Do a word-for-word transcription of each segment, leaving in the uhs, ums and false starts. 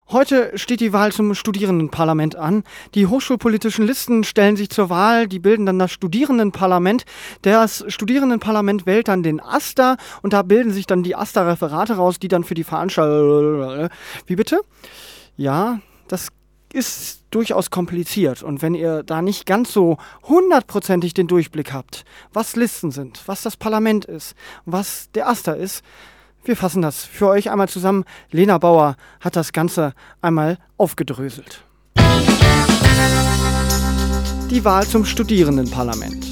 Heute steht die Wahl zum Studierendenparlament an. Die hochschulpolitischen Listen stellen sich zur Wahl, die bilden dann das Studierendenparlament. Das Studierendenparlament wählt dann den AStA und da bilden sich dann die AStA-Referate raus, die dann für die Veranstaltung... Wie bitte? Ja, das ist durchaus kompliziert. Und wenn ihr da nicht ganz so hundertprozentig den Durchblick habt, was Listen sind, was das Parlament ist, was der AStA ist, wir fassen das für euch einmal zusammen. Lena Bauer hat das Ganze einmal aufgedröselt. Die Wahl zum Studierendenparlament.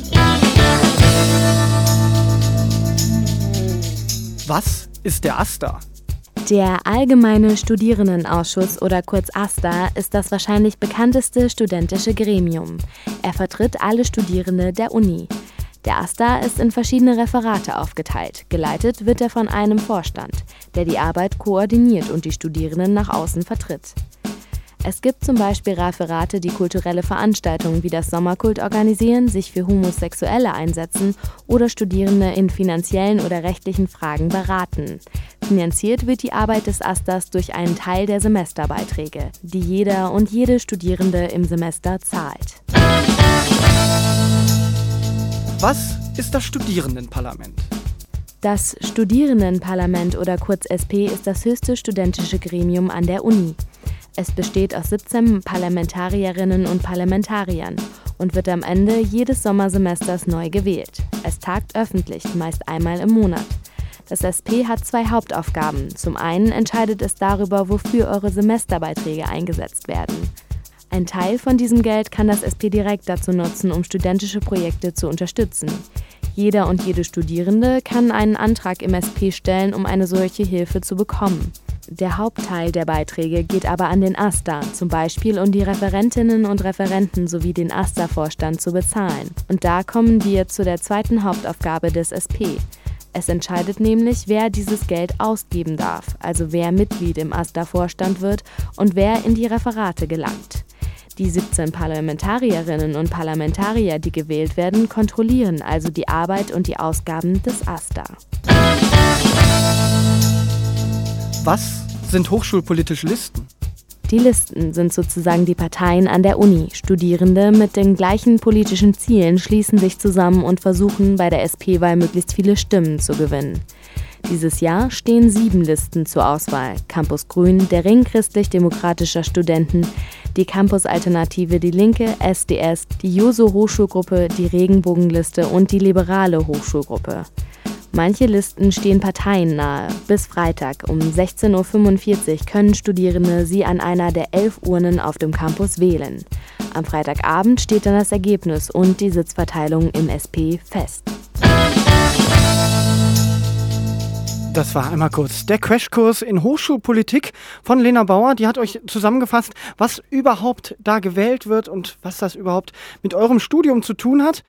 Was ist der AStA? Der Allgemeine Studierendenausschuss oder kurz AStA ist das wahrscheinlich bekannteste studentische Gremium. Er vertritt alle Studierende der Uni. Der AStA ist in verschiedene Referate aufgeteilt. Geleitet wird er von einem Vorstand, der die Arbeit koordiniert und die Studierenden nach außen vertritt. Es gibt zum Beispiel Referate, die kulturelle Veranstaltungen wie das Sommerkult organisieren, sich für Homosexuelle einsetzen oder Studierende in finanziellen oder rechtlichen Fragen beraten. Finanziert wird die Arbeit des AStAs durch einen Teil der Semesterbeiträge, die jeder und jede Studierende im Semester zahlt. Was ist das Studierendenparlament? Das Studierendenparlament oder kurz S P ist das höchste studentische Gremium an der Uni. Es besteht aus siebzehn Parlamentarierinnen und Parlamentariern und wird am Ende jedes Sommersemesters neu gewählt. Es tagt öffentlich, meist einmal im Monat. Das S P hat zwei Hauptaufgaben. Zum einen entscheidet es darüber, wofür eure Semesterbeiträge eingesetzt werden. Ein Teil von diesem Geld kann das S P direkt dazu nutzen, um studentische Projekte zu unterstützen. Jeder und jede Studierende kann einen Antrag im S P stellen, um eine solche Hilfe zu bekommen. Der Hauptteil der Beiträge geht aber an den AStA, zum Beispiel um die Referentinnen und Referenten sowie den AStA-Vorstand zu bezahlen. Und da kommen wir zu der zweiten Hauptaufgabe des S P. Es entscheidet nämlich, wer dieses Geld ausgeben darf, also wer Mitglied im AStA-Vorstand wird und wer in die Referate gelangt. Die siebzehn Parlamentarierinnen und Parlamentarier, die gewählt werden, kontrollieren also die Arbeit und die Ausgaben des AStA. Was sind hochschulpolitische Listen? Die Listen sind sozusagen die Parteien an der Uni. Studierende mit den gleichen politischen Zielen schließen sich zusammen und versuchen, bei der S P-Wahl möglichst viele Stimmen zu gewinnen. Dieses Jahr stehen sieben Listen zur Auswahl. Campus Grün, der Ring christlich-demokratischer Studenten, die Campus-Alternative Die Linke, S D S, die Juso-Hochschulgruppe, die Regenbogenliste und die Liberale Hochschulgruppe. Manche Listen stehen Parteien nahe. Bis Freitag um sechzehn Uhr fünfundvierzig können Studierende sie an einer der elf Urnen auf dem Campus wählen. Am Freitagabend steht dann das Ergebnis und die Sitzverteilung im S P fest. Das war einmal kurz der Crashkurs in Hochschulpolitik von Lena Bauer. Die hat euch zusammengefasst, was überhaupt da gewählt wird und was das überhaupt mit eurem Studium zu tun hat.